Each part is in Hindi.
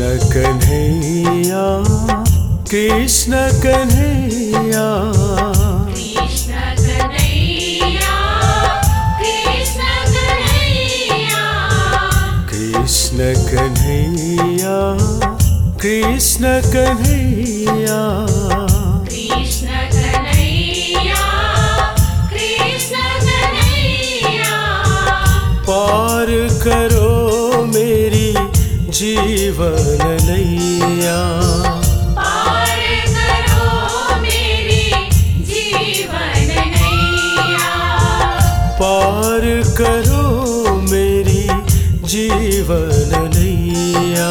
कन्हैया कृष्ण कन्हैया कृष्ण कन्हैया कृष्ण कन्हैया कृष्ण कन्हैया कृष्ण कन्हैया कृष्ण कन्हैया कृष्ण कन्हैया पार करो मेरी जीवन नैया पार करो मेरी जीवन नैया पार करो मेरी जीवन नैया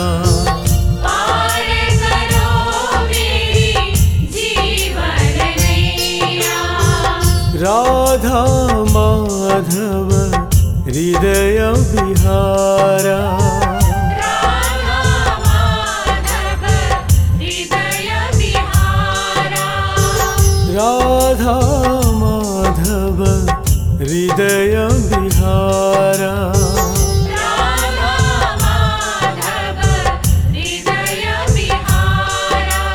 पार करो मेरी जीवन नैया राधा माधव हृदय विहारा राधा माधव हृदय विहारा राधा माधव हृदय विहारा राधा माधव हृदय विहारा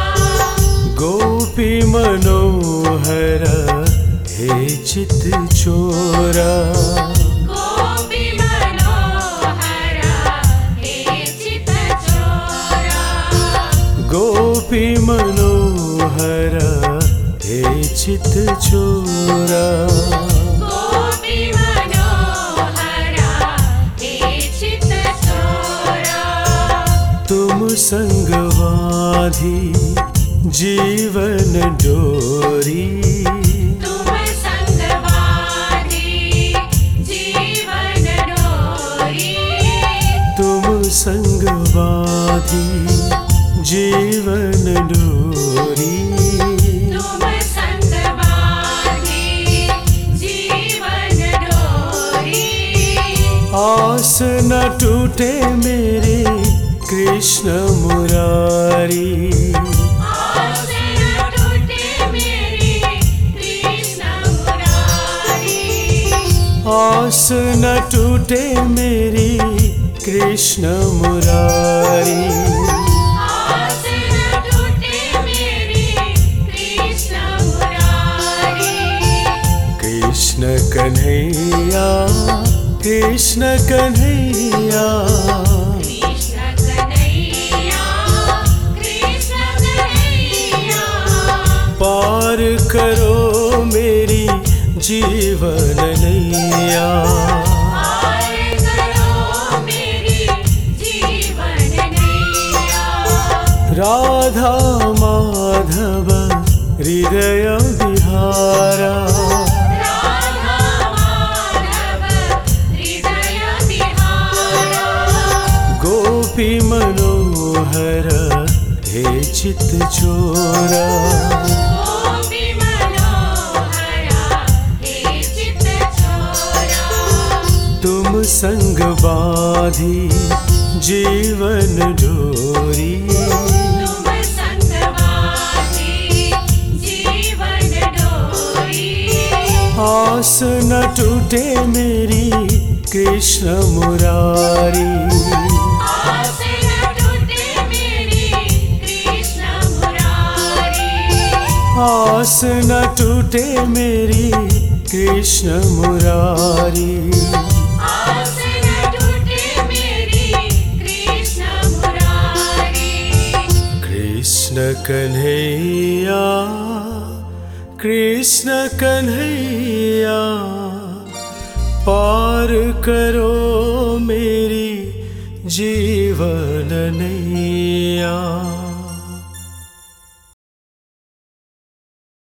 गोपी मनोहर हे चित चोरा गोपी मनोहर हे चित चोरा गोपी मनोहर हे चित चोरा गोपी मनोहर हे चित चोरा तुम संगवाधी जीवन डोरी तुम संगवादी जीवन डोरी तुम संगवाधी जीवन डोरी तुम संगवादी जीवन डोरी आस न टूटे मेरे कृष्ण मुरारी आस न टूटे मेरी कृष्ण मुरारी आस न टूटे मेरी कृष्ण मुरारी आस न टूटे मेरी कृष्ण मुरारी कृष्ण कन्हैया कृष्ण कन्हैया कृष्ण कन्हैया कृष्ण कन्हैया पार करो मेरी जीवन नैया पार करो मेरी जीवन नैया राधा माधव हृदय विहारा राधा माधव हृदय विहारा गोपी मनोहर हे चित चोरा गोपी मनोहर हे चित चोरा तुम संग बाधी जीवन डोरी तुम संगवादी जीवन डोरी आस न टूटे मेरी कृष्ण मुरारी आस न टूटे मेरी कृष्ण मुरारी आस न टूटे मेरी कृष्ण मुरारी आस न टूटे मेरी कृष्ण मुरारी कृष्ण कन्हैया कृष्ण कन्हैया पार करो मेरी जीवन नैया।